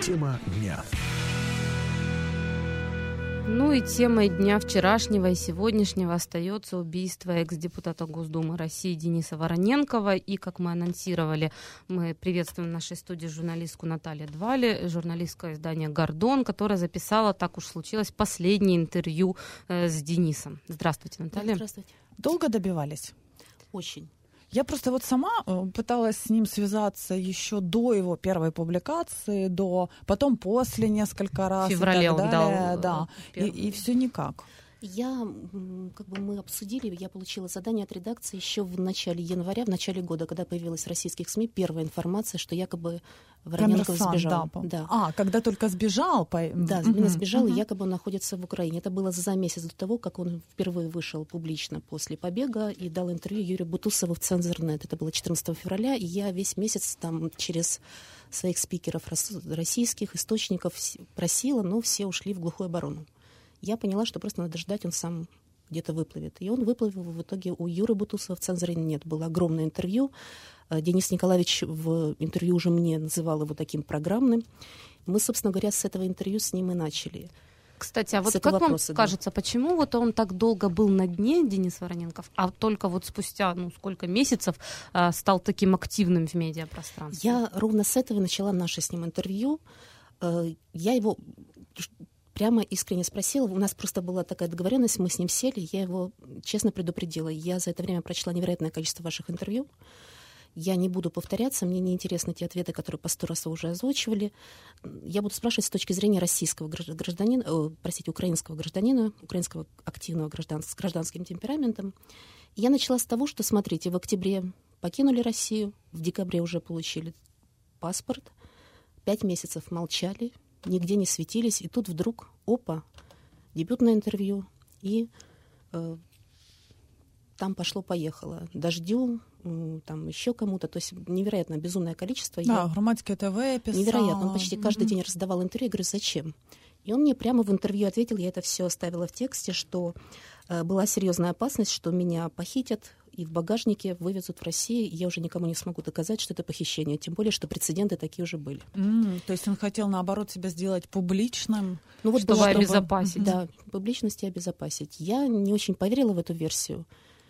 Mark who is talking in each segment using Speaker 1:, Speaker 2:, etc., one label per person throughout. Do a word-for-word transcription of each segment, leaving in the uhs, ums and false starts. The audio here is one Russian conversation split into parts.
Speaker 1: Тема дня.
Speaker 2: Ну и темой дня вчерашнего и сегодняшнего остается убийство экс-депутата Госдумы России Дениса Вороненкова. И, как мы анонсировали, мы приветствуем в нашей студии журналистку Наталью Двали, журналистка издания «Гордон», которая записала, так уж случилось, последнее интервью э, с Денисом. Здравствуйте, Наталья.
Speaker 3: Здравствуйте.
Speaker 4: Долго добивались?
Speaker 3: Очень.
Speaker 4: Я просто вот сама пыталась с ним связаться еще до его первой публикации, до потом после несколько раз.
Speaker 2: В феврале
Speaker 4: и так
Speaker 2: он
Speaker 4: далее,
Speaker 2: дал.
Speaker 4: Да, и, и все никак.
Speaker 3: Я, как бы мы обсудили, я получила задание от редакции еще в начале января, в начале года, когда появилась в российских СМИ первая информация, что якобы Вороненков сбежал.
Speaker 4: Да,
Speaker 3: да.
Speaker 4: А, когда только сбежал? По...
Speaker 3: Да,
Speaker 4: именно
Speaker 3: сбежал,
Speaker 4: uh-huh.
Speaker 3: и якобы он находится в Украине. Это было за месяц до того, как он впервые вышел публично после побега и дал интервью Юрию Бутусову в Цензорнет. Это было четырнадцатого февраля, и я весь месяц там через своих спикеров российских источников просила, но все ушли в глухую оборону. Я поняла, что просто надо ждать, он сам где-то выплывет. И он выплывел в итоге у Юры Бутусова в Цензорнет. Было огромное интервью. Денис Николаевич в интервью уже мне называл его таким программным. Мы, собственно говоря, с этого интервью с ним и начали.
Speaker 2: Кстати, а вот как вопроса, вам да. кажется, почему вот он так долго был на дне, Денис Вороненков, а только вот спустя, ну, сколько месяцев э, стал таким активным в медиапространстве?
Speaker 3: Я ровно с этого начала наше с ним интервью. Э, я его... Прямо искренне спросила, у нас просто была такая договоренность, мы с ним сели, я его честно предупредила. Я за это время прочла невероятное количество ваших интервью. Я не буду повторяться, мне не интересны те ответы, которые по сто раз вы уже озвучивали. Я буду спрашивать с точки зрения российского гражданина, э, простите, украинского гражданина, украинского активного граждан, с гражданским темпераментом. Я начала с того, что, смотрите, в октябре покинули Россию, в декабре уже получили паспорт, пять месяцев молчали, нигде не светились, и тут вдруг, опа, дебютное интервью, и э, там пошло-поехало. Дождю, э, там еще кому-то, то есть невероятно безумное количество.
Speaker 4: Да,
Speaker 3: Я...
Speaker 4: Громадское ТВ писал.
Speaker 3: Невероятно, он почти каждый
Speaker 4: mm-hmm.
Speaker 3: день раздавал интервью, я говорю, зачем? И он мне прямо в интервью ответил, я это все оставила в тексте, что э, была серьезная опасность, что меня похитят, и в багажнике вывезут в Россию, и я уже никому не смогу доказать, что это похищение. Тем более, что прецеденты такие уже были.
Speaker 4: Mm, то есть он хотел, наоборот, себя сделать публичным,
Speaker 2: ну, вот чтобы обезопасить.
Speaker 3: Да, публичность и обезопасить. Я не очень поверила в эту версию.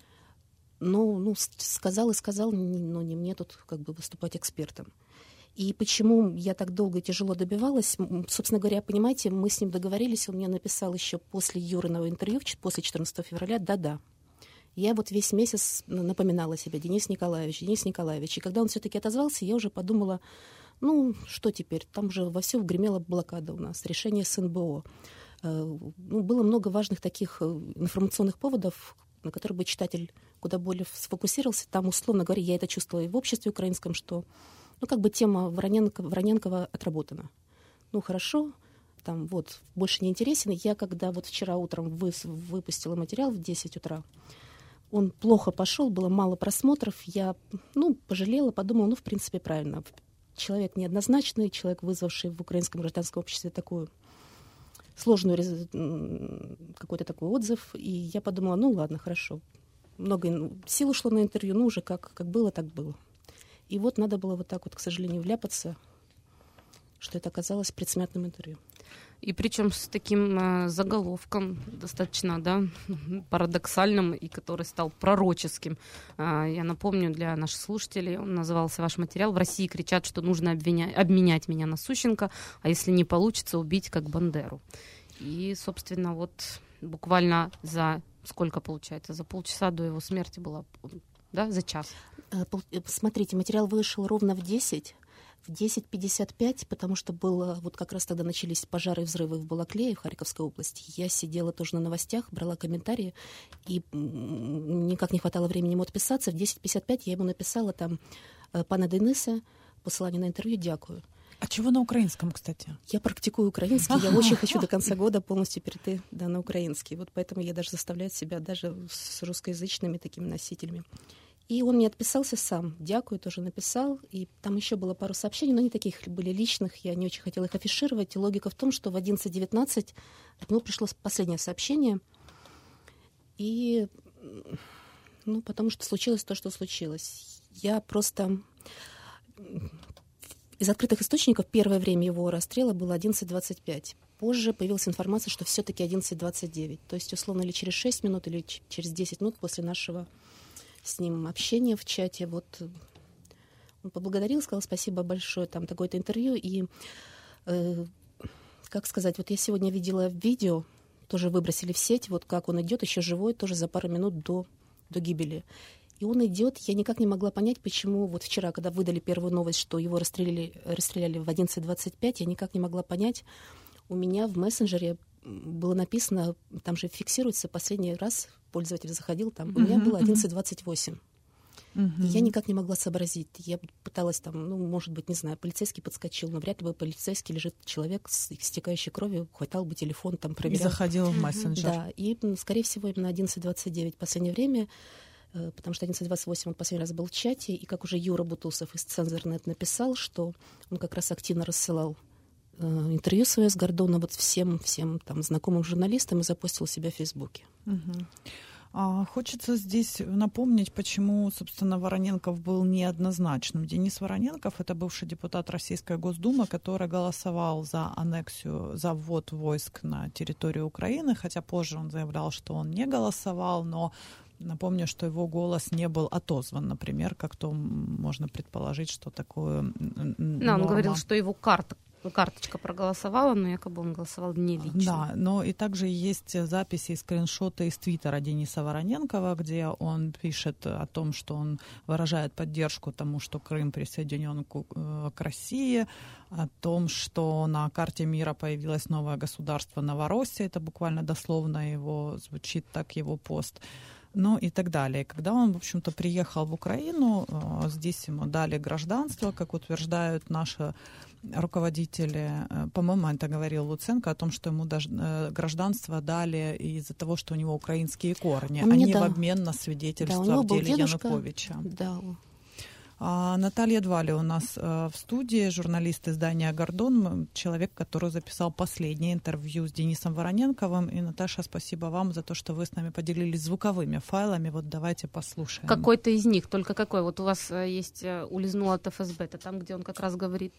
Speaker 3: Но ну, сказал и сказал, но не мне тут как бы выступать экспертом. И почему я так долго и тяжело добивалась? Собственно говоря, понимаете, мы с ним договорились, он мне написал еще после Юриного интервью, после четырнадцатого февраля, да-да. Я вот весь месяц напоминала себе, Денис Николаевич, Денис Николаевич. И когда он все-таки отозвался, я уже подумала, ну, что теперь? Там же вовсю гремела блокада у нас, решение с эн бэ о. Ну, было много важных таких информационных поводов, на которые бы читатель куда более сфокусировался. Там, условно говоря, я это чувствовала и в обществе украинском, что, ну, как бы тема Вороненко, Вороненкова отработана. Ну, хорошо, там вот, больше не интересен. Я, когда вот вчера утром вы, выпустила материал в десять утра, он плохо пошел, было мало просмотров. Я, ну, пожалела, подумала, ну, в принципе, правильно. Человек неоднозначный, человек, вызвавший в украинском гражданском обществе такую сложную, какой-то такой отзыв. И я подумала, ну, ладно, хорошо. Много сил ушло на интервью, ну, уже как, как было, так было. И вот надо было вот так вот, к сожалению, вляпаться, что это оказалось предсмертным интервью.
Speaker 2: И причем с таким э, заголовком достаточно, да, парадоксальным, и который стал пророческим. Э, я напомню для наших слушателей, он назывался ваш материал «В России кричат, что нужно обвинять, обменять меня на Сущенко, а если не получится, убить как Бандеру». И, собственно, вот буквально за сколько получается? За полчаса до его смерти была, да, за час?
Speaker 3: Смотрите, материал вышел ровно в десять. В десять пятьдесят пять, потому что было, вот как раз тогда начались пожары и взрывы в Балаклее, в Харьковской области. Я сидела тоже на новостях, брала комментарии, и никак не хватало времени ему отписаться. В десять пятьдесят пять я ему написала там: «Пане Денисе, посылание на интервью, дякую».
Speaker 4: А чего на украинском, кстати?
Speaker 3: Я практикую украинский, я очень хочу до конца года полностью перейти, да, на украинский. Вот поэтому я даже заставляю себя даже с русскоязычными такими носителями. И он мне отписался сам. Дякую, тоже написал. И там еще было пару сообщений, но они таких были личных, я не очень хотела их афишировать. И логика в том, что в одиннадцать девятнадцать от него пришло последнее сообщение. И, ну, потому что случилось то, что случилось. Я просто Из открытых источников первое время его расстрела было одиннадцать двадцать пять. Позже появилась информация, что все-таки одиннадцать двадцать девять. То есть, условно, или через шесть минут, или ч- через десять минут после нашего с ним общения в чате. Вот он поблагодарил, сказал спасибо большое, там такое-то интервью. И, э, как сказать, вот я сегодня видела видео, тоже выбросили в сеть, вот как он идет, еще живой, тоже за пару минут до, до гибели. И он идет, я никак не могла понять, почему вот вчера, когда выдали первую новость, что его расстреляли, расстреляли в одиннадцать двадцать пять, я никак не могла понять. У меня в мессенджере было написано, там же фиксируется, последний раз пользователь заходил, там, у меня было одиннадцать двадцать восемь. Uh-huh. И я никак не могла сообразить. Я пыталась там, ну, может быть, не знаю, полицейский подскочил, но вряд ли бы полицейский, лежит человек с истекающей кровью, хватал бы телефон, там, проверял.
Speaker 4: И заходил в мессенджер.
Speaker 3: Да, и, скорее всего, именно одиннадцать двадцать девять в последнее время, потому что одиннадцать двадцать восемь он последний раз был в чате, и как уже Юра Бутусов из Цензорнет написал, что он как раз активно рассылал э, интервью свое с Гордона вот всем, всем там знакомым журналистам и запостил себя в Фейсбуке.
Speaker 4: Угу. А, хочется здесь напомнить, почему, собственно, Вороненков был неоднозначным. Денис Вороненков — это бывший депутат Российской Госдумы, который голосовал за аннексию, за ввод войск на территорию Украины, хотя позже он заявлял, что он не голосовал, но напомню, что его голос не был отозван, например, как то можно предположить, что такое норма.
Speaker 2: Да, он говорил, что его карта, карточка проголосовала, но якобы он голосовал не лично.
Speaker 4: Да, но и также есть записи и скриншоты из твиттера Дениса Вороненкова, где он пишет о том, что он выражает поддержку тому, что Крым присоединен к, к России, о том, что на карте мира появилось новое государство Новороссия, это буквально дословно его звучит так его пост. Ну и так далее. Когда он, в общем-то, приехал в Украину, здесь ему дали гражданство, как утверждают наши руководители. По-моему, это говорил Луценко о том, что ему гражданство дали из-за того, что у него украинские корни, а не
Speaker 3: да.
Speaker 4: в обмен на свидетельство
Speaker 3: да,
Speaker 4: в деле
Speaker 3: дедушка,
Speaker 4: Януковича.
Speaker 3: Да.
Speaker 4: А Наталья Двали у нас в студии, журналист издания «Гордон», человек, который записал последнее интервью с Денисом Вороненковым. И, Наташа, спасибо вам за то, что вы с нами поделились звуковыми файлами. Вот давайте послушаем.
Speaker 2: Какой-то из них, только какой? Вот у вас есть «Улизнул от эф эс бэ», это там, где он как раз говорит.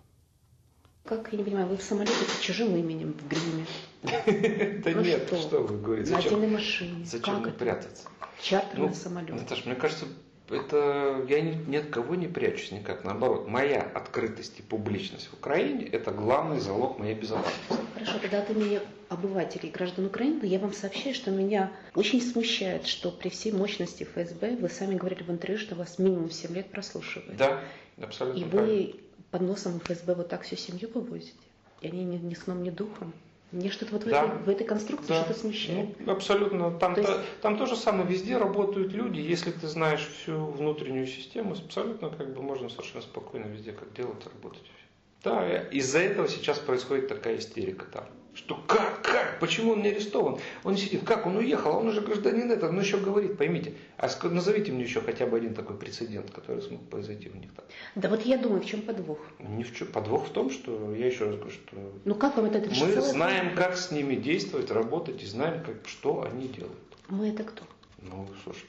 Speaker 3: Как, я не понимаю, вы в самолете с чужим именем в гриме?
Speaker 1: Да нет, что вы говорите?
Speaker 3: На отдельной машине.
Speaker 1: Зачем прятаться?
Speaker 3: Чартерный самолет.
Speaker 1: Наташа, мне кажется, это я ни, ни от кого не прячусь никак. Наоборот, моя открытость и публичность в Украине – это главный залог моей безопасности.
Speaker 3: Хорошо, тогда от имени обывателей и граждан Украины я вам сообщаю, что меня очень смущает, что при всей мощности эф эс бэ, вы сами говорили в интервью, что вас минимум семь лет прослушивают.
Speaker 1: Да, абсолютно
Speaker 3: И
Speaker 1: правильно.
Speaker 3: вы под носом эф эс бэ вот так всю семью вывозите? И они ни, ни сном, ни духом? Мне что-то вот
Speaker 1: да.
Speaker 3: в, этой, в этой конструкции
Speaker 1: да.
Speaker 3: что-то смущает.
Speaker 1: Ну, абсолютно. Там то,
Speaker 3: есть...
Speaker 1: там то же самое. Везде работают люди. Если ты знаешь всю внутреннюю систему, абсолютно как бы можно совершенно спокойно везде как делать, работать. Да, из-за этого сейчас происходит такая истерика там. Что как, как, почему он не арестован? Он не сидит, как он уехал, он уже гражданин этого, он еще говорит, поймите. А назовите мне еще хотя бы один такой прецедент, который смог произойти у них так.
Speaker 3: Да вот я думаю, в чем подвох?
Speaker 1: Не в чем. Подвох в том, что, я еще раз говорю, что
Speaker 3: ну, как вам это
Speaker 1: мы знаем, как с ними действовать, работать и знаем, как, что они делают.
Speaker 3: Мы это кто?
Speaker 1: Ну, слушайте.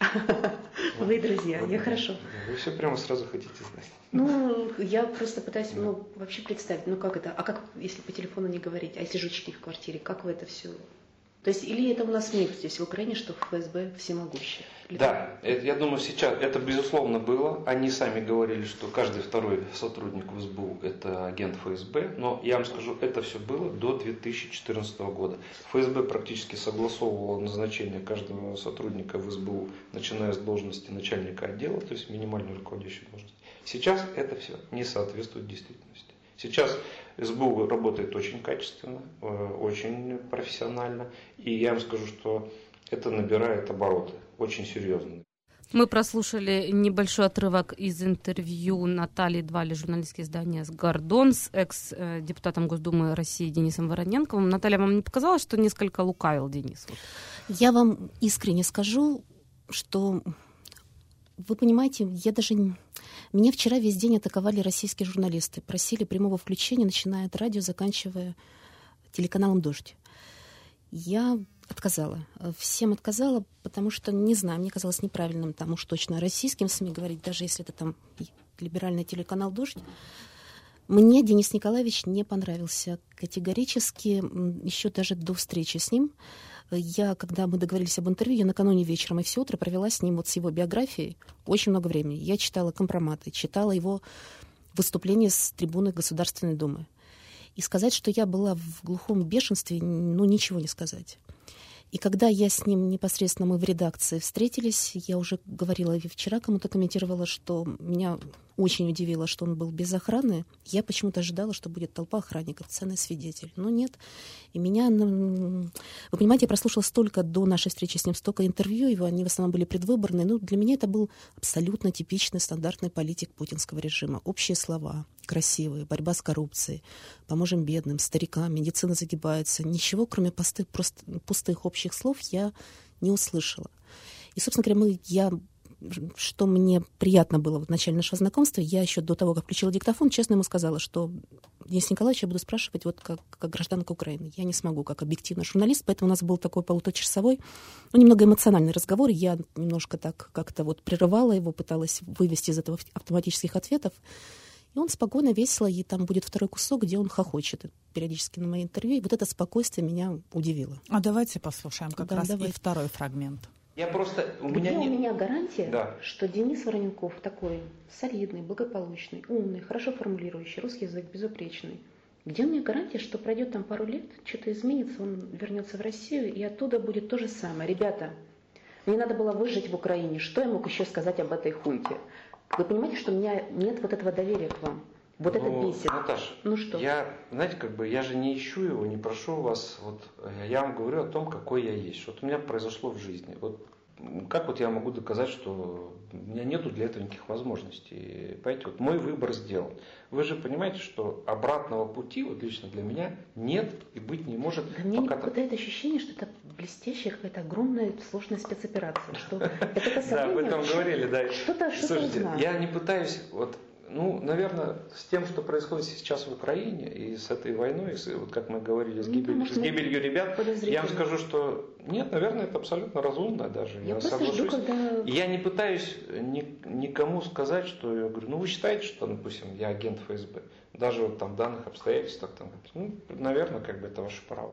Speaker 3: Вы друзья, я хорошо.
Speaker 1: Вы все прямо сразу хотите знать.
Speaker 3: Ну, я просто пытаюсь ну, вообще представить, ну как это, а как, если по телефону не говорить, а если жучки в квартире, как вы это все... То есть, или это у нас миф здесь в Украине, что эф эс бэ всемогущее?
Speaker 1: Да, это, я думаю, сейчас это безусловно было. Они сами говорили, что каждый второй сотрудник в эс бэ у это агент эф эс бэ, но я вам скажу, это все было до две тысячи четырнадцатого года. эф эс бэ практически согласовывало назначение каждого сотрудника в эс бэ у, начиная с должности начальника отдела, то есть минимальной руководящей должности. Сейчас это все не соответствует действительности. Сейчас эс бэ у работает очень качественно, очень профессионально, и я вам скажу, что это набирает обороты, очень серьезно.
Speaker 2: Мы прослушали небольшой отрывок из интервью Натальи Двали, журналистское издание «Гордон», с экс-депутатом Госдумы России Денисом Вороненковым. Наталья, вам не показалось, что несколько лукавил Денис?
Speaker 3: Я вам искренне скажу, что... Вы понимаете, я даже... Меня вчера весь день атаковали российские журналисты. Просили прямого включения, начиная от радио, заканчивая телеканалом «Дождь». Я отказала. Всем отказала, потому что, не знаю, мне казалось неправильным там уж точно российским СМИ говорить, даже если это там либеральный телеканал «Дождь». Мне Денис Николаевич не понравился категорически, еще даже до встречи с ним. Я, когда мы договорились об интервью, я накануне вечером и все утро провела с ним вот с его биографией очень много времени. Я читала компроматы, читала его выступления с трибуны Государственной Думы. И сказать, что я была в глухом бешенстве, ну, ничего не сказать. И когда я с ним непосредственно, мы в редакции встретились, я уже говорила и вчера кому-то комментировала, что меня очень удивило, что он был без охраны. Я почему-то ожидала, что будет толпа охранников, ценный свидетель. Но нет. И меня... Вы понимаете, я прослушала столько до нашей встречи с ним, столько интервью его, они в основном были предвыборные. Ну, для меня это был абсолютно типичный стандартный политик путинского режима. Общие слова, красивые, борьба с коррупцией, поможем бедным, старикам, медицина загибается. Ничего, кроме пустых, просто, пустых общих слов, я не услышала. И, собственно говоря, мы, я... что мне приятно было в начале нашего знакомства, я еще до того, как включила диктофон, честно ему сказала, что Денис Николаевич я буду спрашивать вот как, как гражданка Украины. Я не смогу, как объективный журналист, поэтому у нас был такой полуторачасовой, ну, немного эмоциональный разговор. Я немножко так как-то вот прерывала его, пыталась вывести из этого автоматических ответов. И он спокойно, весело, и там будет второй кусок, где он хохочет периодически на мои интервью. И вот это спокойствие меня удивило.
Speaker 4: А давайте послушаем как
Speaker 3: да,
Speaker 4: раз
Speaker 3: давай.
Speaker 4: и второй фрагмент.
Speaker 1: Я просто... У
Speaker 5: Где
Speaker 1: меня
Speaker 5: у
Speaker 1: не...
Speaker 5: меня гарантия,
Speaker 1: да.
Speaker 5: что Денис Вороненков такой солидный, благополучный, умный, хорошо формулирующий, русский язык безупречный. Где у меня гарантия, что пройдет там пару лет, что-то изменится, он вернется в Россию, и оттуда будет то же самое. Ребята, мне надо было выжить в Украине. Что я мог еще сказать об этой хунте? Вы понимаете, что у меня нет вот этого доверия к вам? Вот
Speaker 1: ну,
Speaker 5: это бесит.
Speaker 1: Наташа,
Speaker 5: ну что?
Speaker 1: Я, знаете, как бы я же не ищу его, не прошу вас. Вот я вам говорю о том, какой я есть. Что вот у меня произошло в жизни. Вот как вот я могу доказать, что у меня нету для этого никаких возможностей? Понимаете, вот мой выбор сделан. Вы же понимаете, что обратного пути, вот лично для меня, нет и быть не может.
Speaker 5: Да мне
Speaker 1: пока
Speaker 5: не попадает ощущение, что это блестящая какая-то огромная сложная спецоперация. Что это
Speaker 1: да, об этом говорили, да.
Speaker 5: Что-то, что-то
Speaker 1: Слушайте,
Speaker 5: узнать.
Speaker 1: я не пытаюсь, вот, ну, наверное, с тем, что происходит сейчас в Украине, и с этой войной, и с, вот как мы говорили, с, гибель,
Speaker 5: ну,
Speaker 1: с гибелью ребят, я вам скажу, что нет, наверное, это абсолютно разумно даже.
Speaker 5: Я,
Speaker 1: я
Speaker 5: просто
Speaker 1: соглашусь.
Speaker 5: жду, когда...
Speaker 1: Я не пытаюсь ни, никому сказать, что я говорю, ну вы считаете, что, допустим, я агент эф эс бэ, даже вот там в данных обстоятельствах, там, ну, наверное, как бы это ваше право.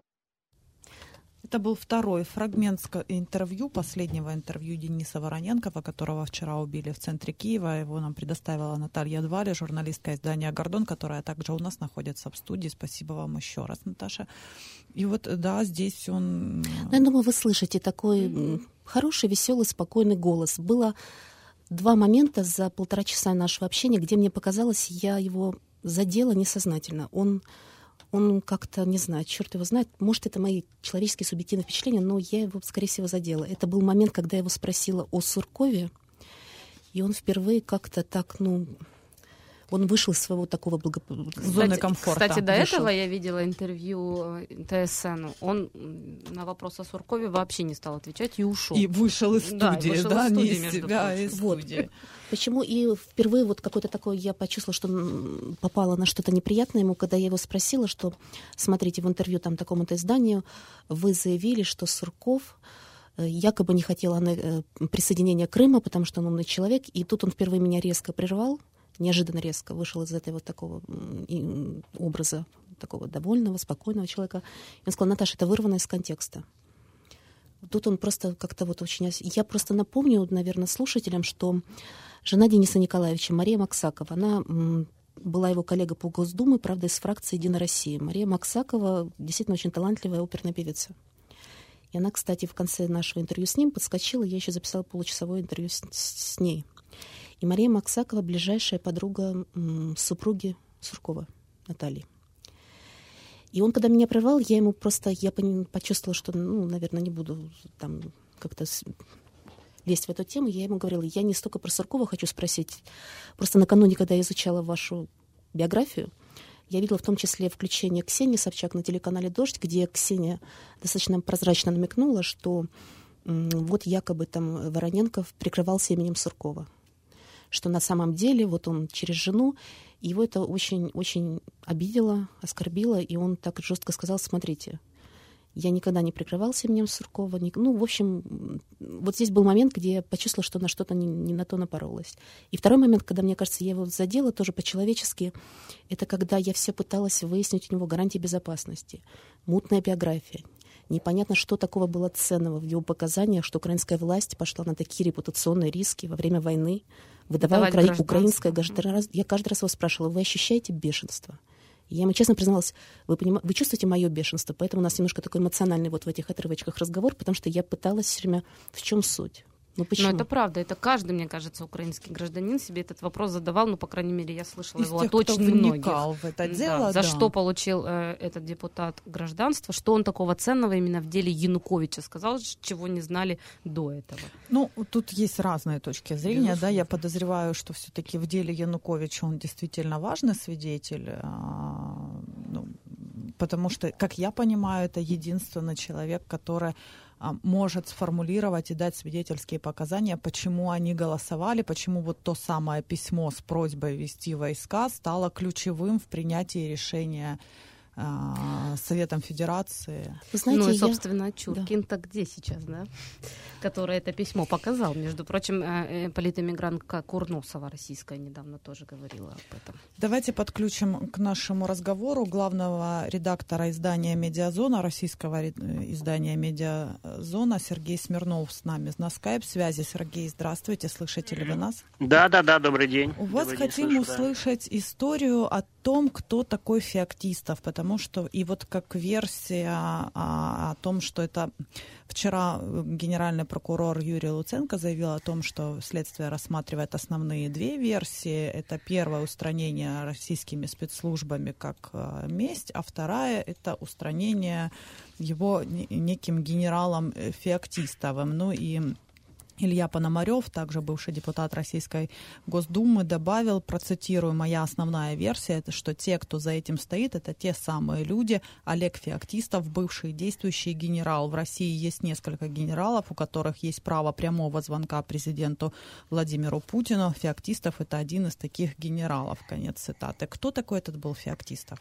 Speaker 4: Это был второй фрагмент интервью, последнего интервью Дениса Вороненкова, которого вчера убили в центре Киева. Его нам предоставила Наталья Двали, журналистка издания «Гордон», которая также у нас находится в студии. Спасибо вам еще раз, Наташа. И вот, да, здесь он...
Speaker 3: Я думаю, вы слышите такой mm-hmm. хороший, веселый, спокойный голос. Было два момента за полтора часа нашего общения, где мне показалось, я его задела несознательно. Он... Он как-то, не знаю, черт его знает, может, это мои человеческие субъективные впечатления, но я его, скорее всего, задела. Это был момент, когда я его спросила о Суркове, и он впервые как-то так, ну... Он вышел из своего такого благополучия.
Speaker 4: Зоны комфорта.
Speaker 2: Кстати, до
Speaker 3: вышел.
Speaker 2: этого я видела интервью тэ эс эн. Он на вопрос о Суркове вообще не стал отвечать и ушел.
Speaker 4: И вышел из студии,
Speaker 2: да, вышел
Speaker 4: да,
Speaker 2: из
Speaker 4: не
Speaker 2: студии,
Speaker 4: из себя, а из
Speaker 3: вот.
Speaker 4: студии.
Speaker 3: Почему? И впервые вот какой-то такой, я почувствовала, что попала на что-то неприятное ему, когда я его спросила, что, смотрите, в интервью там такому-то изданию вы заявили, что Сурков якобы не хотел присоединения Крыма, потому что он умный человек, и тут он впервые меня резко прервал, неожиданно резко вышел из этого вот такого образа, такого довольного, спокойного человека. И он сказал: Наташа, это вырвано из контекста. Тут он просто как-то вот очень... Я просто напомню, наверное, слушателям, что жена Дениса Николаевича, Мария Максакова, она была его коллега по Госдуме, правда, из фракции «Единая Россия». Мария Максакова действительно очень талантливая оперная певица. И она, кстати, в конце нашего интервью с ним подскочила, я еще записала получасовое интервью с, с ней. И Мария Максакова — ближайшая подруга м, супруги Суркова, Натальи. И он, когда меня прервал, я ему просто, я почувствовала, что, ну, наверное, не буду там как-то лезть в эту тему. Я ему говорила, я не столько про Суркова хочу спросить. Просто накануне, когда я изучала вашу биографию, я видела в том числе включение Ксении Собчак на телеканале «Дождь», где Ксения достаточно прозрачно намекнула, что м, вот якобы там Вороненков прикрывался именем Суркова. Что на самом деле вот он через жену, его это очень-очень обидело, оскорбило, и он так жестко сказал: смотрите, Я никогда не прикрывался именем Суркова. Не, ну, в общем, вот здесь был момент, где я почувствовала, что на что-то не, не на то напоролась. И второй момент, когда, мне кажется, я его задела тоже по-человечески, это когда я все пыталась выяснить у него гарантии безопасности. Мутная биография. Непонятно, что такого было ценного в его показаниях, что украинская власть пошла на такие репутационные риски во время войны, выдавая укра... украинское гражданство. Я каждый раз его спрашивала, вы ощущаете бешенство? Я ему честно призналась, вы, поним... вы чувствуете мое бешенство, поэтому у нас немножко такой эмоциональный вот в этих отрывочках разговор, потому что я пыталась все время, в чем суть? Ну, почему?
Speaker 2: Но это правда, это каждый, мне кажется, украинский гражданин себе этот вопрос задавал, ну, по крайней мере, я слышала
Speaker 4: из
Speaker 2: его
Speaker 4: тех,
Speaker 2: от очень многих.
Speaker 4: В это дело,
Speaker 2: да, за
Speaker 4: да.
Speaker 2: что получил э, этот депутат гражданство, что он такого ценного именно в деле Януковича сказал, чего не знали до этого.
Speaker 4: Ну, тут есть разные точки зрения, Безусловно. Да, я подозреваю, что все-таки в деле Януковича он действительно важный свидетель, а, ну, потому что, как я понимаю, это единственный человек, который может сформулировать и дать свидетельские показания, почему они голосовали, почему вот то самое письмо с просьбой ввести войска стало ключевым в принятии решения э, Советом Федерации.
Speaker 2: Вы знаете, ну и, собственно,
Speaker 3: я...
Speaker 2: Чуркин-то да. где сейчас, да? Который это письмо показал. Между прочим, политэмигрантка Курносова российская недавно тоже говорила об этом.
Speaker 4: Давайте подключим к нашему разговору главного редактора издания «Медиазона», российского издания «Медиазона» Сергей Смирнов с нами на скайп-связи. Сергей, здравствуйте, слышите ли вы нас?
Speaker 6: Да, да, да, добрый день.
Speaker 4: У вас
Speaker 6: добрый
Speaker 4: хотим
Speaker 6: день, слышу,
Speaker 4: услышать да. историю о том, кто такой Феоктистов, потому что и вот как версия о, о том, что это вчера генеральный прокурор Юрий Луценко заявил о том, что следствие рассматривает основные две версии. Это первое — устранение российскими спецслужбами как месть, а вторая — это устранение его неким генералом Феоктистовым. Ну и Илья Пономарев, также бывший депутат Российской Госдумы, добавил, процитирую, моя основная версия, это что те, кто за этим стоит, это те самые люди. Олег Феоктистов, бывший действующий генерал. В России есть несколько генералов, у которых есть право прямого звонка президенту Владимиру Путину. Феоктистов — это один из таких генералов. Конец цитаты. Кто такой этот был Феоктистов?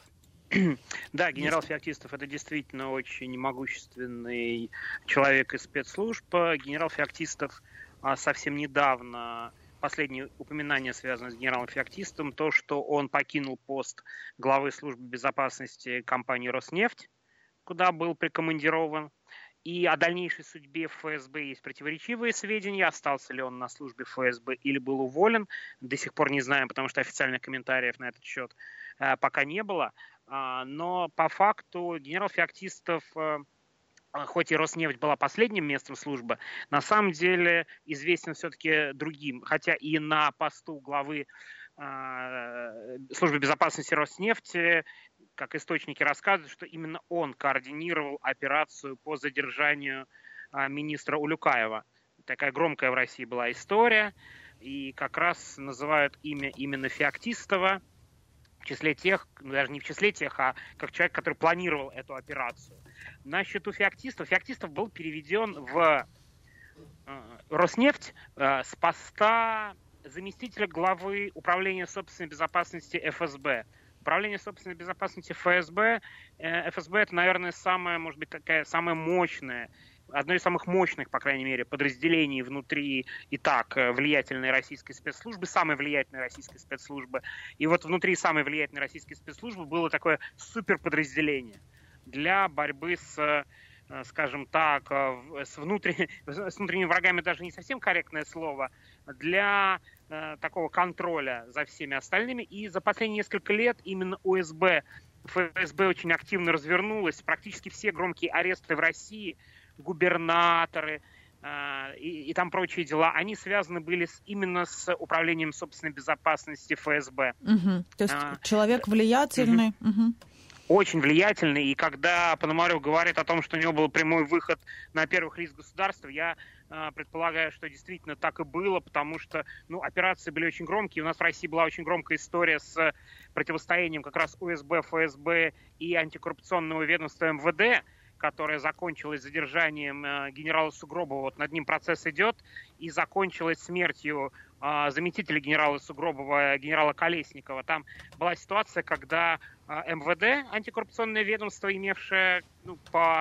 Speaker 6: Да, генерал Феоктистов — это действительно очень могущественный человек из спецслужб. Генерал Феоктистов совсем недавно, последнее упоминание связано с генералом Феоктистовым, то, что он покинул пост главы службы безопасности компании «Роснефть», куда был прикомандирован. И о дальнейшей судьбе ФСБ есть противоречивые сведения. Остался ли он на службе ФСБ или был уволен, до сих пор не знаем, потому что официальных комментариев на этот счет пока не было. Но по факту генерал Феоктистов, хоть и Роснефть была последним местом службы, на самом деле известен все-таки другим. Хотя и на посту главы службы безопасности Роснефти, как источники рассказывают, что именно он координировал операцию по задержанию министра Улюкаева. Такая громкая в России была история. И как раз называют имя именно Феоктистова в числе тех, ну, даже не в числе тех, а как человек, который планировал эту операцию. На счету Феоктистов, Феоктистов был переведен в э, Роснефть э, с поста заместителя главы управления собственной безопасности ФСБ. Управление собственной безопасности ФСБ, э, ФСБ это, наверное, самая, может быть, такая самая мощная, одно из самых мощных, по крайней мере, подразделений внутри и так влиятельной российской спецслужбы, самой влиятельной российской спецслужбы. И вот внутри самой влиятельной российской спецслужбы было такое суперподразделение для борьбы с, скажем так, с, внутрен... с внутренними врагами, даже не совсем корректное слово, для э, такого контроля за всеми остальными. И за последние несколько лет именно ОСБ, ФСБ очень активно развернулась. Практически все громкие аресты в России, губернаторы э, и, и там прочие дела, они связаны были с, именно с управлением собственной безопасности ФСБ.
Speaker 4: Угу. То есть а, человек влиятельный. Угу. Угу.
Speaker 6: Очень влиятельный. И когда Пономарев говорит о том, что у него был прямой выход на первых лиц государства, я э, предполагаю, что действительно так и было, потому что ну, операции были очень громкие. У нас в России была очень громкая история с противостоянием как раз УСБ, ФСБ и антикоррупционного ведомства эм вэ дэ, которая закончилась задержанием э, генерала Сугробова. Вот над ним процесс идет, и закончилась смертью э, заместителя генерала Сугробова, генерала Колесникова. Там была ситуация, когда э, эм вэ дэ, антикоррупционное ведомство, имевшее ну, по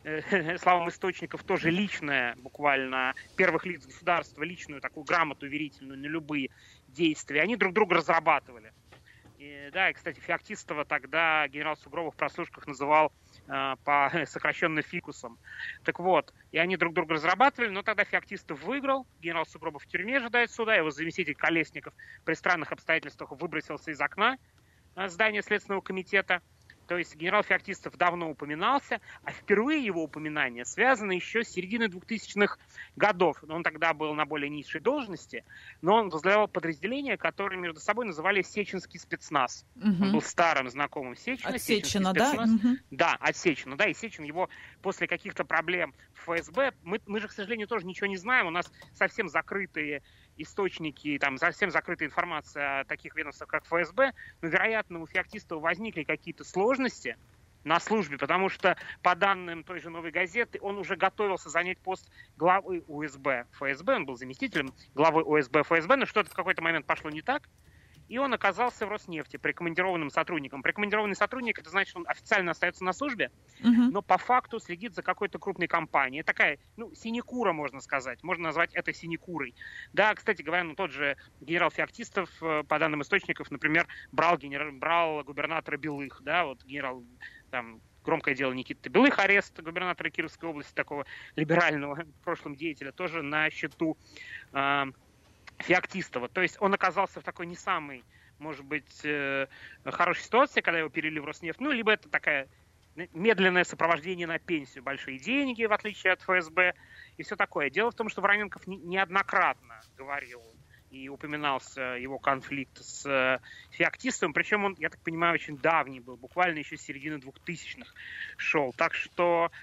Speaker 6: э, словам источников, тоже личное, буквально, первых лиц государства, личную такую грамоту верительную на любые действия. Они друг друга разрабатывали. И, да, и, кстати, Феоктистова тогда генерал Сугробов в прослушках называл э, по сокращенно фикусом. Так вот, и они друг друга разрабатывали, но тогда Феоктистов выиграл, генерал Сугробов в тюрьме ожидает суда, его заместитель Колесников при странных обстоятельствах выбросился из окна э, здания Следственного комитета. То есть генерал Феоктистов давно упоминался, а впервые его упоминание связано еще с середины двухтысячных годов. Он тогда был на более низшей должности, но он возглавлял подразделение, которое между собой называли Сеченский спецназ. Угу. Он был старым знакомым Сечина.
Speaker 4: От Сечина, да? Угу.
Speaker 6: Да, от Сечина. Да, и Сечин его после каких-то проблем в ФСБ, мы, мы же, к сожалению, тоже ничего не знаем, у нас совсем закрытые источники, там совсем закрытая информация о таких ведомствах, как ФСБ, но, вероятно, у Феоктистова возникли какие-то сложности на службе, потому что, по данным той же «Новой газеты», он уже готовился занять пост главы УСБ ФСБ, он был заместителем главы УСБ ФСБ, но что-то в какой-то момент пошло не так, и он оказался в Роснефти прикомандированным сотрудником. Прикомандированный сотрудник, это значит, он официально остается на службе, uh-huh. но по факту следит за какой-то крупной компанией. Такая, ну, синекура, можно сказать. Можно назвать это синекурой. Да, кстати говоря, ну, тот же генерал Феоктистов, по данным источников, например, брал, генерал, брал губернатора Белых, да, вот генерал, там, громкое дело Никиты Белых, арест губернатора Кировской области, такого либерального в прошлом деятеля, тоже на счету э, Феоктистова. То есть он оказался в такой не самой, может быть, э, хорошей ситуации, когда его перевели в Роснефть. Ну, либо это такая медленное сопровождение на пенсию, большие деньги, в отличие от ФСБ, и все такое. Дело в том, что Вороненков не, неоднократно говорил и упоминался его конфликт с э, Феоктистовым, причем он, я так понимаю, очень давний был, буквально еще с середины двухтысячных шел. Так что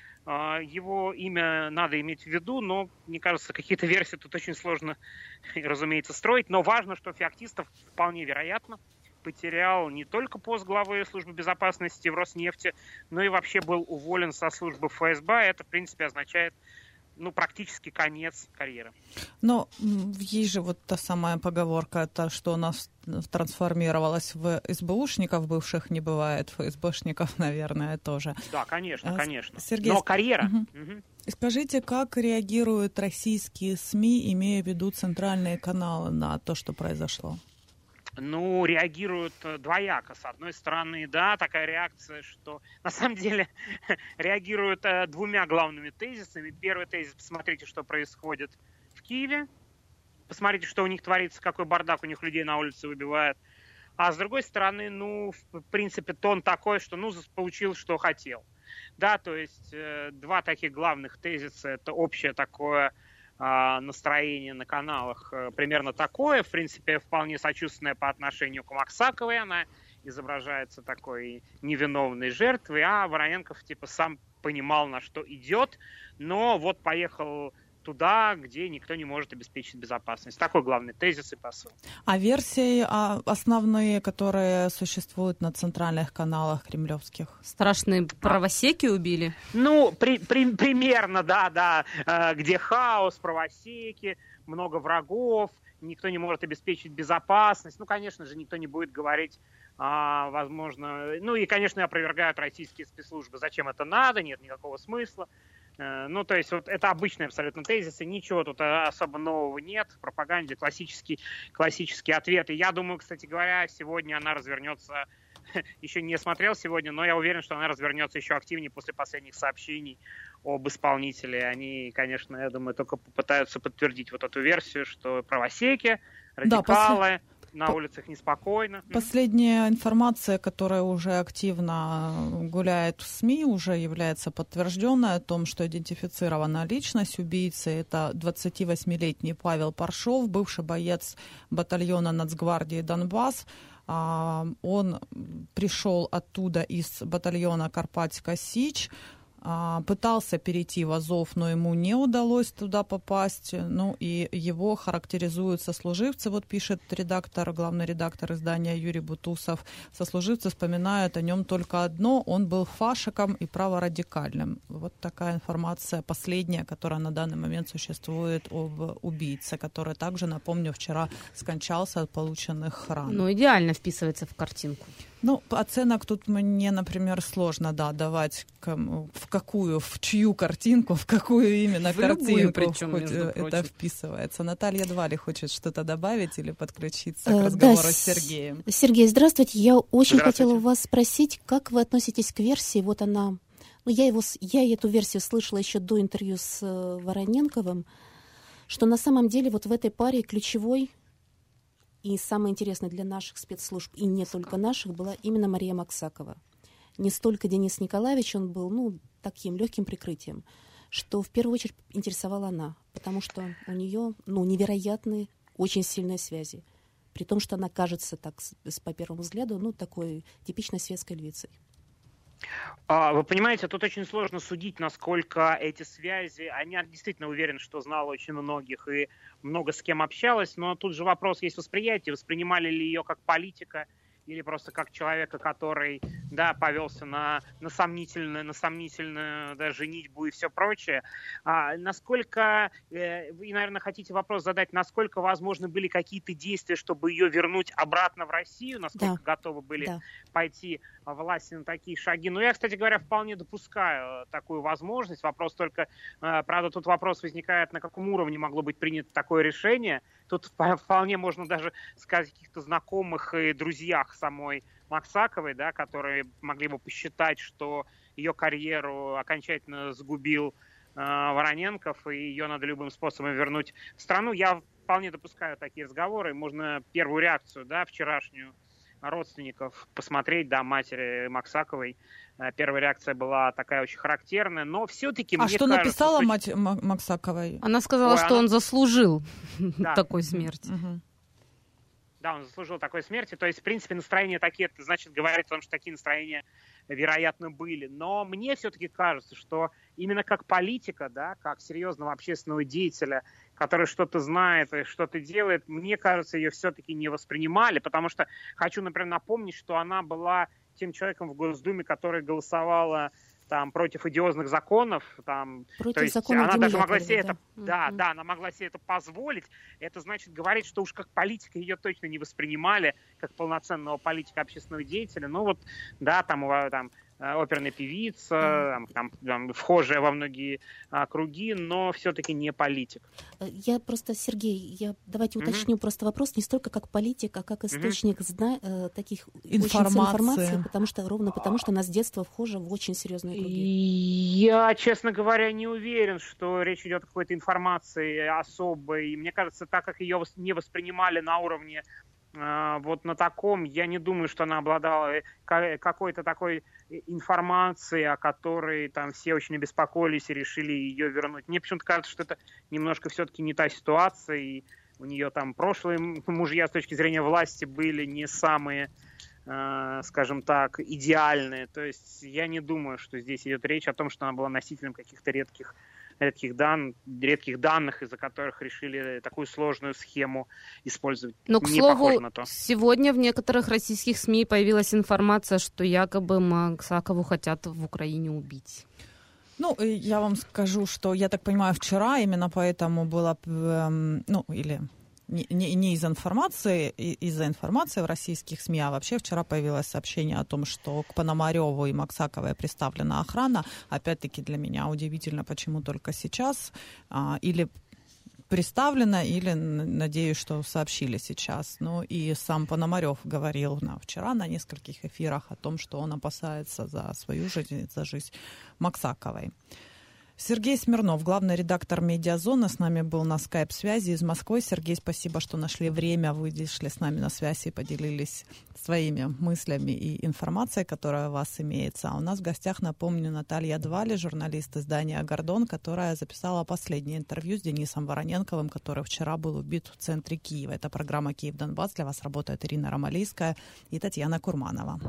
Speaker 6: его имя надо иметь в виду, но, мне кажется, какие-то версии тут очень сложно, разумеется, строить. Но важно, что Феоктистов вполне вероятно потерял не только пост главы службы безопасности в Роснефти, но и вообще был уволен со службы ФСБ. Это, в принципе, означает, ну, практически конец карьеры.
Speaker 4: Но есть же вот та самая поговорка, это что у нас трансформировалось в СБУшников бывших, не бывает ФСБшников, наверное, тоже.
Speaker 6: Да, конечно, конечно.
Speaker 4: Сергей,
Speaker 6: но карьера...
Speaker 4: Угу. Угу. Скажите, как реагируют российские СМИ, имея в виду центральные каналы, на то, что произошло?
Speaker 6: Ну, реагируют двояко. С одной стороны, да, такая реакция, что на самом деле реагируют двумя главными тезисами. Первый тезис: посмотрите, что происходит в Киеве. Посмотрите, что у них творится, какой бардак у них людей на улице выбивает. А с другой стороны, ну, в принципе, тон такой, что, ну, получил, что хотел. Да, то есть два таких главных тезиса. Это общее такое настроение на каналах примерно такое, в принципе, вполне сочувственное по отношению к Максаковой, она изображается такой невиновной жертвой, а Вороненков типа сам понимал, на что идет, но вот поехал туда, где никто не может обеспечить безопасность. Такой главный тезис и посыл.
Speaker 4: А версии основные, которые существуют на центральных каналах кремлевских?
Speaker 2: Страшные правосеки убили?
Speaker 6: Ну, при, при, примерно, да, да. Где хаос, правосеки, много врагов, никто не может обеспечить безопасность. Ну, конечно же, никто не будет говорить, а, возможно... Ну, и, конечно, опровергают российские спецслужбы. Зачем это надо? Нет никакого смысла. Ну, то есть, вот это обычные абсолютно тезисы, ничего тут особо нового нет, в пропаганде классический, классический ответ. И я думаю, кстати говоря, сегодня она развернется, еще не смотрел сегодня, но я уверен, что она развернется еще активнее после последних сообщений об исполнителе. Они, конечно, я думаю, только попытаются подтвердить вот эту версию, что правосеки, радикалы... Да, после... На улицах неспокойно.
Speaker 4: Последняя информация, которая уже активно гуляет в СМИ, уже является подтвержденной о том, что идентифицирована личность убийцы. Это двадцативосьмилетний Павел Паршов, бывший боец батальона Нацгвардии «Донбасс». Он пришел оттуда из батальона «Карпатська-Січ». Пытался перейти в Азов, но ему не удалось туда попасть. Ну и его характеризуют сослуживцы. Вот пишет редактор, главный редактор издания Юрий Бутусов. Сослуживцы вспоминают о нем только одно: он был фашиком и праворадикальным. Вот такая информация последняя, которая на данный момент существует об убийце, который также, напомню, вчера скончался от полученных ран.
Speaker 2: Ну, идеально вписывается в картинку.
Speaker 4: Ну, оценок тут мне, например, сложно, да, давать кому, в какую, в чью картинку, в какую именно в картинку любую, причем, это вписывается. Наталья едва ли хочет что-то добавить или подключиться к разговору да, с Сергеем.
Speaker 3: Сергей, здравствуйте. Я очень хотела у вас спросить, как вы относитесь к версии, вот она, ну, я, его, я эту версию слышала еще до интервью с Вороненковым, что на самом деле вот в этой паре ключевой и самое интересное для наших спецслужб, и не только наших, была именно Мария Максакова. Не столько Денис Николаевич, он был, ну, таким легким прикрытием, что в первую очередь интересовала она, потому что у нее, ну, невероятные, очень сильные связи. При том, что она кажется так, с, по первому взгляду, ну, такой типичной светской львицей.
Speaker 6: Вы понимаете, тут очень сложно судить, насколько эти связи, они действительно уверены, что знала очень многих и много с кем общалась, но тут же вопрос есть восприятие, воспринимали ли ее как политика или просто как человека, который, да, повелся на, на сомнительную, на сомнительную, да, женитьбу и все прочее. А, насколько, э, вы, наверное, хотите вопрос задать, насколько возможны были какие-то действия, чтобы ее вернуть обратно в Россию, насколько да. готовы были да. пойти власти на такие шаги. Ну, я, кстати говоря, вполне допускаю такую возможность. Вопрос только, э, правда, тут вопрос возникает, на каком уровне могло быть принято такое решение. Тут вполне можно даже сказать о каких-то знакомых и друзьях самой Максаковой, да, которые могли бы посчитать, что ее карьеру окончательно сгубил э, Вороненков, и ее надо любым способом вернуть в страну. Я вполне допускаю такие разговоры. Можно первую реакцию, да, вчерашнюю родственников посмотреть, да, матери Максаковой. Первая реакция была такая очень характерная, но все-таки
Speaker 4: а
Speaker 6: мне
Speaker 4: что
Speaker 6: кажется,
Speaker 4: написала
Speaker 6: что...
Speaker 4: мать Максаковой?
Speaker 2: Она сказала, Ой, что она... он заслужил да. такой смерти.
Speaker 4: Угу.
Speaker 6: Да, он заслужил такой смерти. То есть, в принципе, настроения такие, это значит говорить о том, что такие настроения, вероятно, были. Но мне все-таки кажется, что именно как политика, да, как серьезного общественного деятеля, который что-то знает и что-то делает, мне кажется, ее все-таки не воспринимали, потому что хочу, например, напомнить, что она была тем человеком в Госдуме, который голосовала там против идиозных законов, там,
Speaker 3: против
Speaker 6: то есть
Speaker 3: законов
Speaker 6: она даже могла себе
Speaker 3: да.
Speaker 6: это, да, mm-hmm. да, она могла себе это позволить. Это значит говорить, что уж как политика ее точно не воспринимали как полноценного политика, общественного деятеля. Ну вот, да, там, там оперная певица, mm-hmm. там, там, вхожая во многие а, круги, но все-таки не политик.
Speaker 3: Я просто, Сергей, я давайте уточню mm-hmm. просто вопрос не столько как политик, а как источник mm-hmm. зна- э, таких
Speaker 4: информации.
Speaker 3: информации, потому что ровно потому что она с детства вхожа в очень серьезные круги.
Speaker 6: Я, честно говоря, не уверен, что речь идет о какой-то информации особой. Мне кажется, так как ее не воспринимали на уровне вот на таком, я не думаю, что она обладала какой-то такой информацией, о которой там все очень обеспокоились и решили ее вернуть. Мне почему-то кажется, что это немножко все-таки не та ситуация, и у нее там прошлые мужья с точки зрения власти были не самые, э, скажем так, идеальные. То есть я не думаю, что здесь идет речь о том, что она была носителем каких-то редких редких, дан, редких данных, из-за которых решили такую сложную схему использовать.
Speaker 2: Но, к
Speaker 6: не
Speaker 2: слову,
Speaker 6: на то.
Speaker 2: сегодня в некоторых российских СМИ появилась информация, что якобы Максакову хотят в Украине убить.
Speaker 4: Ну, я вам скажу, что, я так понимаю, вчера именно поэтому было, ну, или... Не, не, не из информации, из-за информации в российских СМИ, а вообще вчера появилось сообщение о том, что к Пономарёву и Максаковой приставлена охрана. Опять-таки для меня удивительно, почему только сейчас. А, или приставлена, или, надеюсь, что сообщили сейчас. Ну и сам Пономарёв говорил на, вчера на нескольких эфирах о том, что он опасается за свою жизнь, за жизнь Максаковой. Сергей Смирнов, главный редактор «Медиазоны», с нами был на скайп-связи из Москвы. Сергей, спасибо, что нашли время, вы вышли с нами на связь и поделились своими мыслями и информацией, которая у вас имеется. А у нас в гостях, напомню, Наталья Двали, журналист издания «Гордон», которая записала последнее интервью с Денисом Вороненковым, который вчера был убит в центре Киева. Это программа «Киев-Донбасс». Для вас работает Ирина Ромалийская и Татьяна Курманова.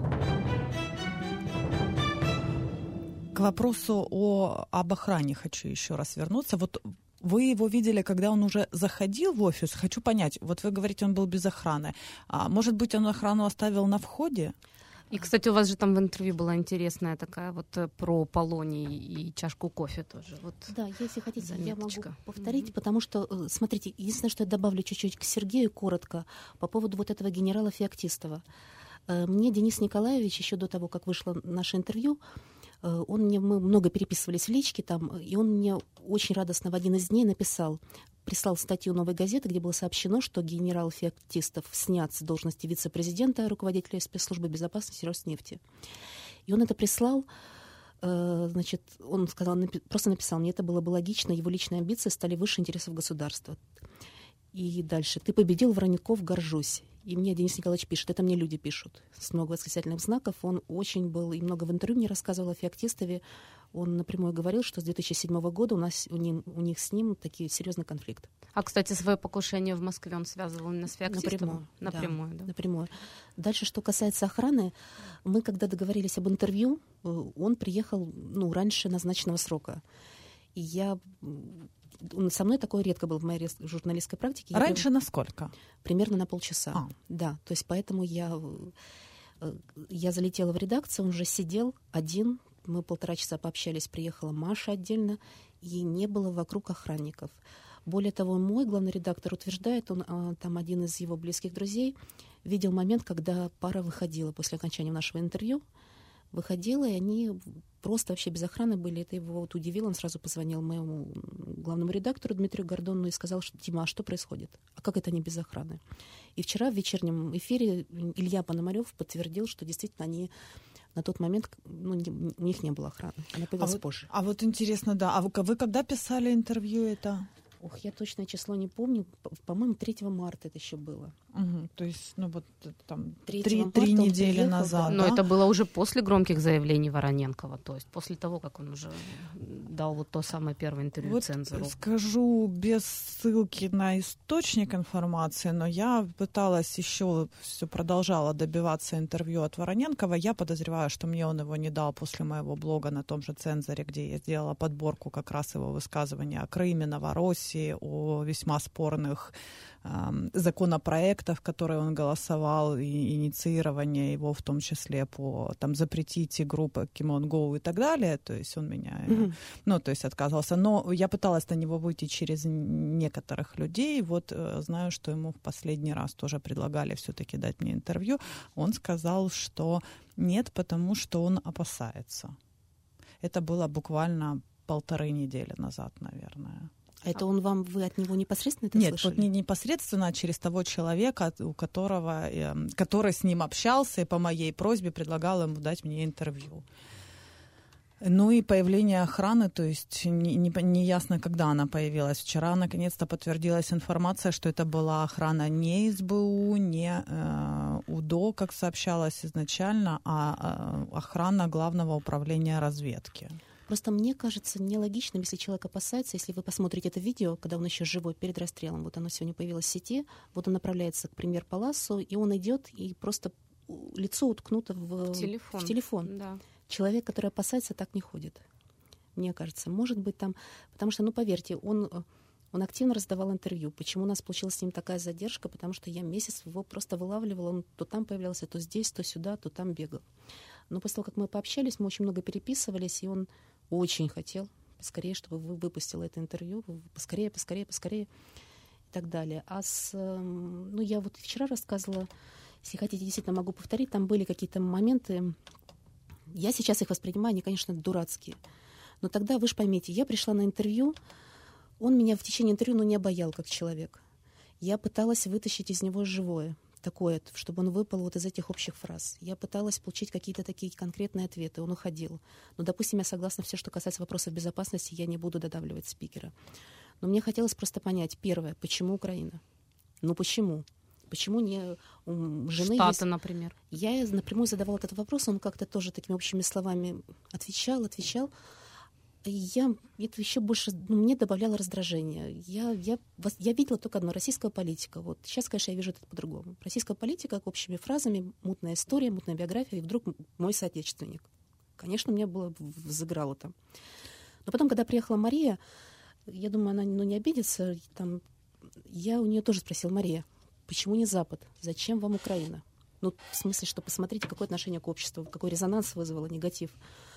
Speaker 4: К вопросу о, об охране хочу еще раз вернуться. Вот вы его видели, когда он уже заходил в офис? Хочу понять, вот вы говорите, он был без охраны. А может быть, он охрану оставил на входе?
Speaker 2: И, кстати, у вас же там в интервью была интересная такая вот про полоний и чашку кофе тоже. Вот
Speaker 3: да, если хотите,
Speaker 2: заметочка.
Speaker 3: Я могу повторить, mm-hmm. потому что, смотрите, единственное, что я добавлю чуть-чуть к Сергею коротко по поводу вот этого генерала Феоктистова. Мне Денис Николаевич, еще до того, как вышло наше интервью, он мне, мы много переписывались в личке там, и он мне очень радостно в один из дней написал, прислал статью «Новой газеты», где было сообщено, что генерал Феоктистов снят с должности вице-президента, руководителя спецслужбы безопасности Роснефти. И он это прислал, значит, он сказал, просто написал, мне это было бы логично, его личные амбиции стали выше интересов государства. И дальше. «Ты победил, Вороняков, горжусь». И мне Денис Николаевич пишет, это мне люди пишут, с много восклицательных знаков. Он очень был, и много в интервью мне рассказывал о Феоктистове. Он напрямую говорил, что с две тысячи седьмого года у, нас, у, ним, у них с ним такой серьезный конфликт.
Speaker 2: А, кстати, свое покушение в Москве он связывал именно с Феоктистовым?
Speaker 3: Напрямую.
Speaker 2: Напрямую,
Speaker 3: да,
Speaker 2: да.
Speaker 3: Напрямую. Дальше, что касается охраны, мы, когда договорились об интервью, он приехал ну, раньше назначенного срока. И я... Со мной такое редко было в моей журналистской практике.
Speaker 4: Раньше
Speaker 3: я...
Speaker 4: на сколько?
Speaker 3: Примерно на полчаса.
Speaker 4: А.
Speaker 3: Да, то есть поэтому я, я залетела в редакцию, он уже сидел один, мы полтора часа пообщались, приехала Маша отдельно, и не было вокруг охранников. Более того, мой главный редактор утверждает, он, там один из его близких друзей, видел момент, когда пара выходила после окончания нашего интервью, выходила, и они просто вообще без охраны были. Это его вот удивило. Он сразу позвонил моему главному редактору Дмитрию Гордону и сказал, что «Дима, а что происходит? А как это они без охраны?» И вчера в вечернем эфире Илья Пономарев подтвердил, что действительно они на тот момент, ну, не, у них не было охраны. Она появилась
Speaker 4: а вот,
Speaker 3: позже.
Speaker 4: А вот интересно, да. А вы, вы когда писали интервью это?
Speaker 3: Ох, я точное число не помню. По-моему, третьего марта это еще было.
Speaker 4: Угу, то есть, ну вот там три,
Speaker 3: три
Speaker 4: недели
Speaker 3: приехал,
Speaker 4: назад.
Speaker 2: Но
Speaker 4: да?
Speaker 2: это было уже после громких заявлений Вороненкова, то есть после того, как он уже дал вот то самое первое интервью
Speaker 4: вот
Speaker 2: цензору.
Speaker 4: Скажу без ссылки на источник информации, но я пыталась еще, все продолжала добиваться интервью от Вороненкова. Я подозреваю, что мне он его не дал после моего блога на том же цензоре, где я сделала подборку как раз его высказывания о Крыме, Новороссии, о весьма спорных законопроектов, которые он голосовал, и инициирование его, в том числе по там, запретить игру Pokemon Go и так далее. То есть он меня, mm-hmm. ну, то есть отказывался. Но я пыталась на него выйти через некоторых людей. Вот знаю, что ему в последний раз тоже предлагали все-таки дать мне интервью. Он сказал, что нет, потому что он опасается. Это было буквально полторы недели назад, наверное.
Speaker 3: Это он вам, вы от него непосредственно это
Speaker 4: Нет,
Speaker 3: слышали?
Speaker 4: вот не непосредственно, а через того человека, у которого, который с ним общался и по моей просьбе предлагал ему дать мне интервью. Ну и появление охраны, то есть не, не, не ясно, когда она появилась. Вчера наконец-то подтвердилась информация, что это была охрана не СБУ, не э, УДО, как сообщалось изначально, а э, охрана Главного управления разведки.
Speaker 3: Просто мне кажется нелогичным, если человек опасается, если вы посмотрите это видео, когда он еще живой, перед расстрелом, вот оно сегодня появилось в сети, вот он направляется к премьер-паласу, и он идет, и просто лицо уткнуто в телефон. В телефон.
Speaker 2: Да.
Speaker 3: Человек, который опасается, так не ходит, мне кажется. Может быть, там... Потому что, ну, поверьте, он, он активно раздавал интервью. Почему у нас получилась с ним такая задержка? Потому что я месяц его просто вылавливала, он то там появлялся, то здесь, то сюда, то там бегал. Но после того, как мы пообщались, мы очень много переписывались, и он очень хотел поскорее, чтобы вы выпустили это интервью, поскорее, поскорее, поскорее и так далее. А с, ну, я вот вчера рассказывала, если хотите, действительно могу повторить, там были какие-то моменты, я сейчас их воспринимаю, они, конечно, дурацкие. Но тогда, вы же поймите, я пришла на интервью, он меня в течение интервью ну, не обаял как человек. Я пыталась вытащить из него живое. Такое, чтобы он выпал вот из этих общих фраз. Я пыталась получить какие-то такие конкретные ответы, он уходил. Но, допустим, я согласна, все, что касается вопросов безопасности, я не буду додавливать спикера. Но мне хотелось просто понять, первое, почему Украина? Ну, почему? Почему не у жены
Speaker 2: Штаты,
Speaker 3: есть...
Speaker 2: например.
Speaker 3: Я напрямую задавала этот вопрос, он как-то тоже такими общими словами отвечал, отвечал. И я, это еще больше, ну, мне добавляло раздражение. Я, я, я видела только одно, российская политика. Вот. Сейчас, конечно, я вижу это по-другому. Российская политика, общими фразами, мутная история, мутная биография, и вдруг мой соотечественник. Конечно, мне было взыграло там. Но потом, когда приехала Мария, я думаю, она ну, не обидится. Там, я у нее тоже спросила: Мария, почему не Запад? Зачем вам Украина? Ну, в смысле, что посмотрите, какое отношение к обществу, какой резонанс вызвало, негатив.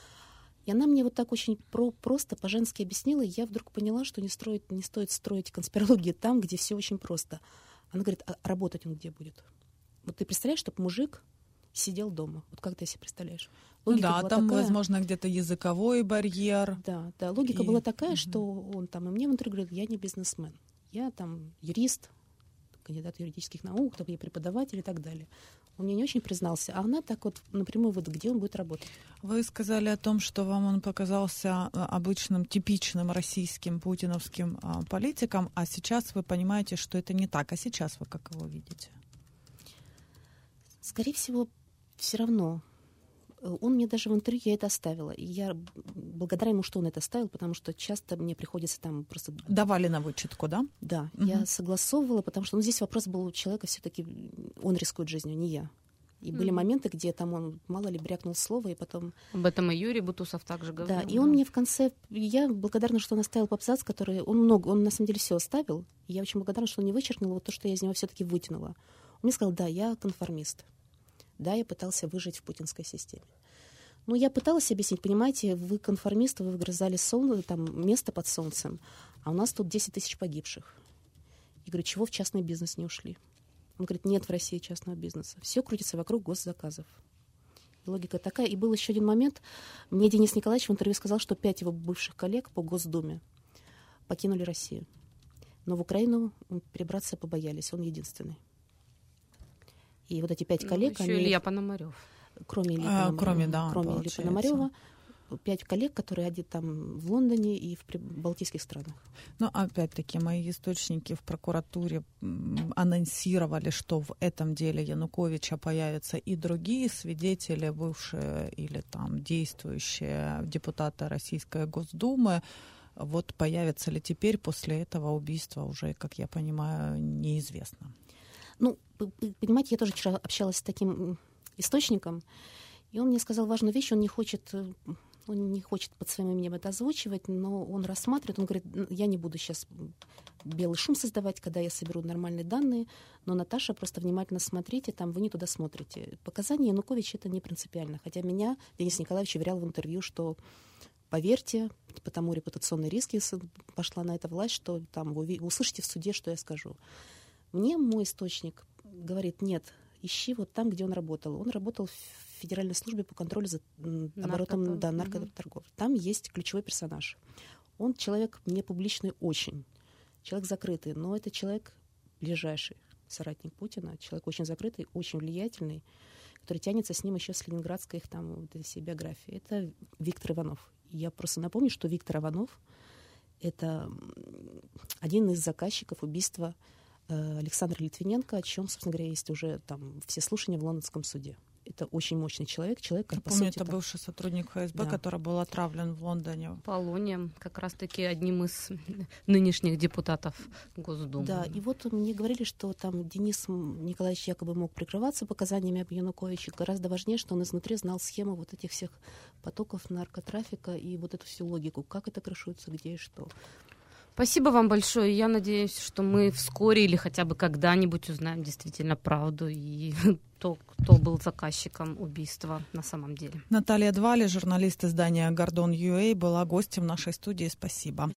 Speaker 3: И она мне вот так очень про, просто по-женски объяснила, и я вдруг поняла, что не, строить, не стоит строить конспирологию там, где все очень просто. Она говорит, а работать он где будет? Вот ты представляешь, чтобы мужик сидел дома. Вот как ты себе представляешь?
Speaker 4: Ну
Speaker 3: Логика
Speaker 4: да,
Speaker 3: была
Speaker 4: там,
Speaker 3: такая,
Speaker 4: возможно, где-то языковой барьер.
Speaker 3: Да, да, логика
Speaker 4: И-
Speaker 3: была такая,
Speaker 4: Мгм.
Speaker 3: что он там и мне в интервью говорит, я не бизнесмен, я там юрист, кандидат юридических наук, там, я преподаватель и так далее. Он мне не очень признался, а она так вот напрямую, вот где он будет работать.
Speaker 4: Вы сказали о том, что вам он показался а, обычным, типичным российским путиновским а, политиком, а сейчас вы понимаете, что это не так. А сейчас вы как его видите?
Speaker 3: Скорее всего, все равно. Он мне даже в интервью, я это оставила. И я благодарна ему, что он это оставил, потому что часто мне приходится там просто...
Speaker 4: Давали на вычетку, да?
Speaker 3: Да,
Speaker 4: Мгм.
Speaker 3: я согласовывала, потому что ну, здесь вопрос был у человека все-таки, он рискует жизнью, не я. И были
Speaker 2: Мгм.
Speaker 3: моменты, где там он, мало ли, брякнул слово, и потом...
Speaker 2: Об этом и Юрий Бутусов также говорил.
Speaker 3: Да, и он мне в конце... Я благодарна, что он оставил абзац, который... Он много, он на самом деле все оставил. И я очень благодарна, что он не вычеркнул вот то, что я из него все-таки вытянула. Он мне сказал, да, я конформист. Да, я пытался выжить в путинской системе. Ну, я пыталась объяснить, понимаете, вы конформисты, вы вгрызали солнце, там, место под солнцем, а у нас тут десять тысяч погибших. Я говорю, чего в частный бизнес не ушли? Он говорит, нет в России частного бизнеса. Все крутится вокруг госзаказов. И логика такая. И был еще один момент. Мне Денис Николаевич в интервью сказал, что пять его бывших коллег по Госдуме покинули Россию. Но в Украину перебраться побоялись. Он единственный. И вот эти пять коллег...
Speaker 2: Ну, еще
Speaker 3: они...
Speaker 2: Илья Пономарев.
Speaker 3: Кроме Ильи
Speaker 4: А,
Speaker 3: Пономарева,
Speaker 4: кроме, да,
Speaker 3: кроме Ильи
Speaker 4: получается.
Speaker 3: Пономарева, пять коллег, которые один там в Лондоне и в при- балтийских странах.
Speaker 4: Но опять-таки мои источники в прокуратуре м, анонсировали, что в этом деле Януковича появятся и другие свидетели, бывшие или там действующие депутаты Российской Госдумы. Вот появятся ли теперь после этого убийства уже, как я понимаю, неизвестно.
Speaker 3: Ну, п- п- понимаете, я тоже вчера общалась с таким м, источником, и он мне сказал важную вещь, он не хочет... э, Он не хочет под своим именем это озвучивать, но он рассматривает, он говорит, «Н- я не буду сейчас белый шум создавать, когда я соберу нормальные данные, но, Наташа, просто внимательно смотрите, там вы не туда смотрите. Показания Януковича это не принципиально, хотя меня Денис Николаевич уверял в интервью, что поверьте, потому репутационные риски с- пошла на это власть, что там вы уви- услышите в суде, что я скажу. Мне мой источник говорит, нет, ищи вот там, где он работал. Он работал в Федеральной службе по контролю за м, оборотом
Speaker 2: Наркотор-
Speaker 3: да,
Speaker 2: мгм.
Speaker 3: наркоторгов. Там есть ключевой персонаж. Он человек не публичный очень, человек закрытый, но это человек ближайший соратник Путина, человек очень закрытый, очень влиятельный, который тянется с ним еще с ленинградской их там вот этой всей биографии. Это Виктор Иванов. Я просто напомню, что Виктор Иванов — это м, один из заказчиков убийства э, Александра Литвиненко, о чем, собственно говоря, есть уже там все слушания в лондонском суде. Это очень мощный человек, человек,
Speaker 4: Я
Speaker 3: по
Speaker 4: помню,
Speaker 3: сути,
Speaker 4: это
Speaker 3: там-
Speaker 4: бывший сотрудник ФСБ,
Speaker 3: Да.
Speaker 4: который был отравлен в Лондоне.
Speaker 2: Полонием, как раз-таки одним из нынешних депутатов Госдумы.
Speaker 3: Да, и вот мне говорили, что там Денис Николаевич якобы мог прикрываться показаниями об Януковиче. Гораздо важнее, что он изнутри знал схему вот этих всех потоков наркотрафика и вот эту всю логику, как это крышуется, где и что.
Speaker 2: Спасибо вам большое. Я надеюсь, что мы вскоре или хотя бы когда-нибудь узнаем действительно правду и то, кто был заказчиком убийства на самом деле.
Speaker 4: Наталья Двали, журналист издания «Гордон ю эй», была гостем нашей студии. Спасибо.